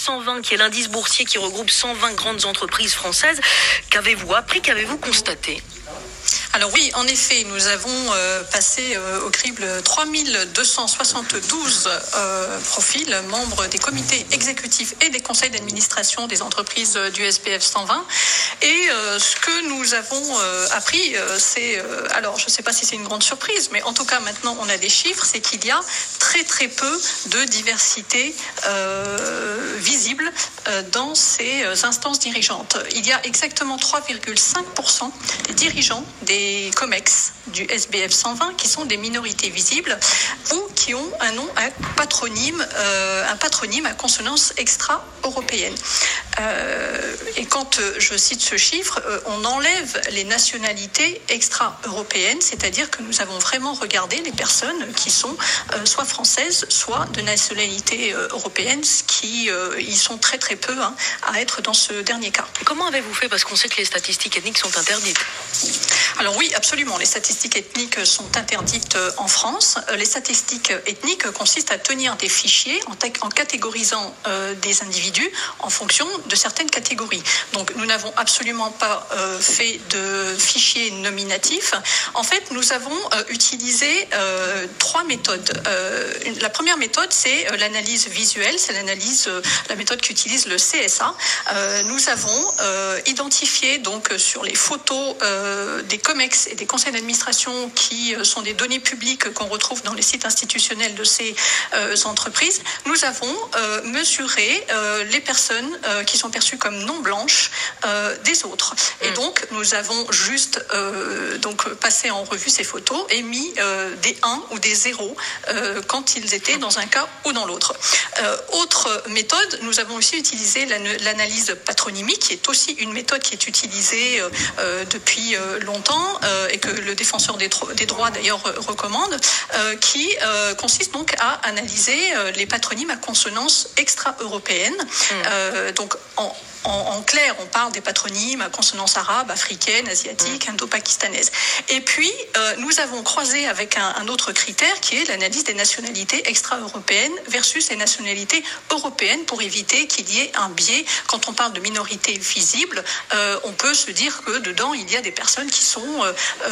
120, qui est l'indice boursier qui regroupe 120 grandes entreprises françaises. Qu'avez-vous appris, qu'avez-vous constaté ? Alors oui, en effet, nous avons passé au crible 3272 profils, membres des comités exécutifs et des conseils d'administration des entreprises du SBF 120. Et ce que nous avons appris, c'est, alors je ne sais pas si c'est une grande surprise, mais en tout cas maintenant on a des chiffres, c'est qu'il y a très très peu de diversité visible dans ces instances dirigeantes. Il y a exactement 3,5% des dirigeants des COMEX du SBF 120 qui sont des minorités visibles ou qui ont un nom à patronyme à consonance extra-européenne. Et quand je cite ce chiffre, on enlève les nationalités extra-européennes, c'est-à-dire que nous avons vraiment regardé les personnes qui sont soit françaises, soit de nationalité européenne, ce qui ils sont très très peu à être dans ce dernier cas. Comment avez-vous fait ? Parce qu'on sait que les statistiques ethniques sont interdites. Alors oui, absolument. Les statistiques ethniques sont interdites en France. Les statistiques ethniques consistent à tenir des fichiers en catégorisant des individus en fonction de certaines catégories. Donc nous n'avons absolument pas fait de fichiers nominatifs. En fait, nous avons utilisé 3 méthodes. La première méthode, c'est l'analyse visuelle. C'est la méthode qu'utilise le CSA. Nous avons identifié donc sur les photos des COMEX et des conseils d'administration qui sont des données publiques qu'on retrouve dans les sites institutionnels de ces entreprises, nous avons mesuré les personnes qui sont perçues comme non blanches des autres. Et donc, nous avons juste passé en revue ces photos et mis des 1 ou des 0 quand ils étaient dans un cas ou dans l'autre. Autre méthode, nous avons aussi utilisé l'analyse patronymique, qui est aussi une méthode qui est utilisée depuis longtemps et que le défenseur des droits d'ailleurs recommande, qui consiste donc à analyser les patronymes à consonance extra-européenne. Donc en clair, on parle des patronymes à consonance arabe, africaine, asiatique, indo-pakistanaise. Et puis, nous avons croisé avec un autre critère qui est l'analyse des nationalités extra-européennes versus les nationalités européennes pour éviter qu'il y ait un biais. Quand on parle de minorités visibles, on peut se dire que dedans, il y a des personnes qui sont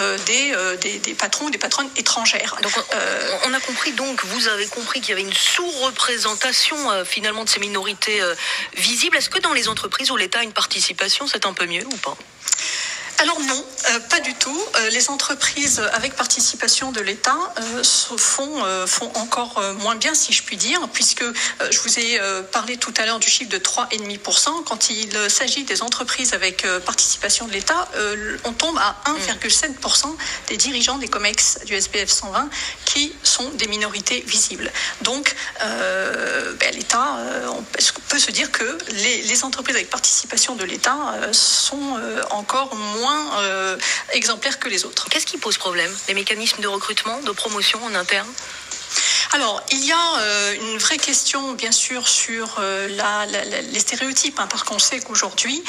des patrons ou des patronnes étrangères. Donc, on a compris, donc, vous avez compris qu'il y avait une sous-représentation finalement de ces minorités visibles. Est-ce que dans les entreprises où l'État a une participation, c'est un peu mieux ou pas ? Alors non, pas du tout. Les entreprises avec participation de l'État font encore moins bien, si je puis dire, puisque je vous ai parlé tout à l'heure du chiffre de 3,5%. Quand il s'agit des entreprises avec participation de l'État, on tombe à 1,7% des dirigeants des COMEX du SBF 120 qui sont des minorités visibles. Donc l'État, on peut se dire que les entreprises avec participation de l'État sont encore moins exemplaires que les autres. Qu'est-ce qui pose problème ? Les mécanismes de recrutement, de promotion en interne ? Alors, il y a une vraie question, bien sûr, sur les stéréotypes, parce qu'on sait qu'aujourd'hui,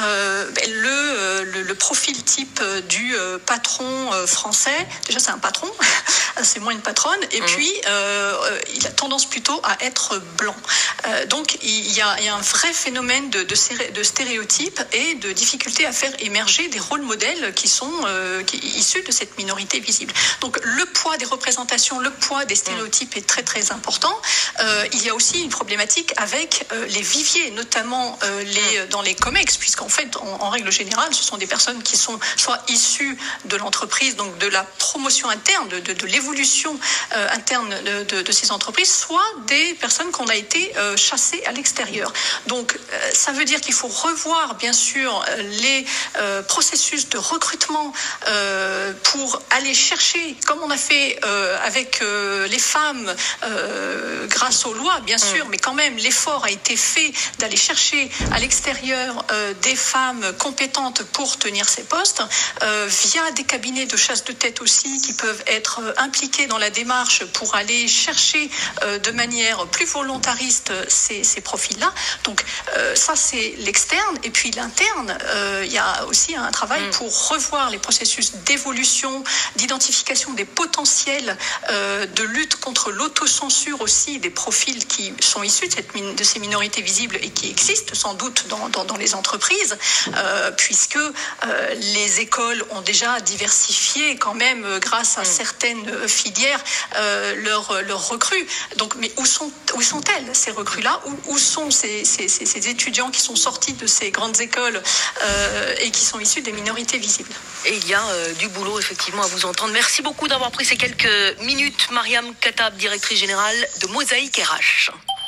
le profil type du patron français, déjà c'est un patron, c'est moins une patronne, et puis il a tendance plutôt à être blanc. Donc, il y a un vrai phénomène de stéréotypes et de difficulté à faire émerger des rôles modèles qui sont issus de cette minorité visible. Donc, le poids des représentations, le poids des stéréotypes est très très important. Il y a aussi une problématique avec les viviers, notamment dans les COMEX, puisqu'en fait, en règle générale, ce sont des personnes qui sont soit issues de l'entreprise, donc de la promotion interne, de l'évolution interne de ces entreprises, soit des personnes qu'on a été chassées à l'extérieur. Donc, ça veut dire qu'il faut revoir, bien sûr, les processus de recrutement pour aller chercher, comme on a fait avec les femmes, grâce aux lois, bien sûr, mais quand même, l'effort a été fait d'aller chercher à l'extérieur des femmes compétentes pour tenir ces postes, via des cabinets de chasse de tête aussi, qui peuvent être impliqués dans la démarche pour aller chercher de manière plus volontariste ces profils-là. Donc, ça, c'est l'externe. Et puis, l'interne, il y a aussi un travail pour revoir les processus d'évolution, d'identification des potentiels de lutte lutte contre l'autocensure aussi des profils qui sont issus de ces minorités visibles et qui existent sans doute dans les entreprises, puisque les écoles ont déjà diversifié quand même grâce à certaines filières leurs recrues. Donc, mais où sont-elles, ces recrues-là? Où sont ces étudiants qui sont sortis de ces grandes écoles et qui sont issus des minorités visibles? Et il y a du boulot effectivement à vous entendre. Merci beaucoup d'avoir pris ces quelques minutes. Mariam Khattab, directrice générale de Mosaïque RH.